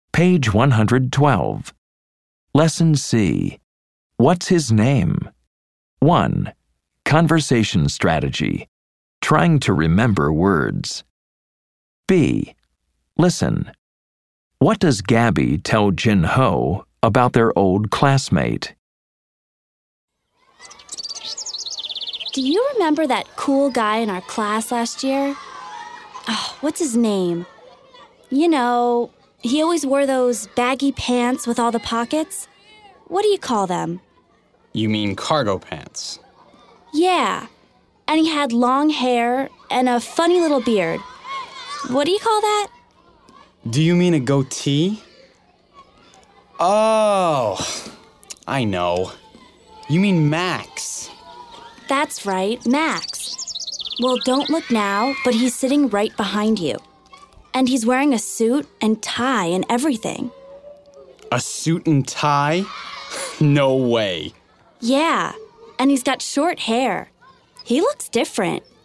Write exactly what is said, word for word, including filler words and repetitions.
Page one hundred twelve. Lesson C. What's his name? one. Conversation strategy. Trying to remember words. B. Listen. What does Gabby tell Jin Ho about their old classmate? Do you remember that cool guy in our class last year? Oh, what's his name? You know, he always wore those baggy pants with all the pockets. What do you call them? You mean cargo pants? Yeah, and he had long hair and a funny little beard. What do you call that? Do you mean a goatee? Oh, I know. You mean Max. That's right, Max. Well, don't look now, but he's sitting right behind you. And he's wearing a suit and tie and everything. A suit and tie? No way. Yeah, and he's got short hair. He looks different.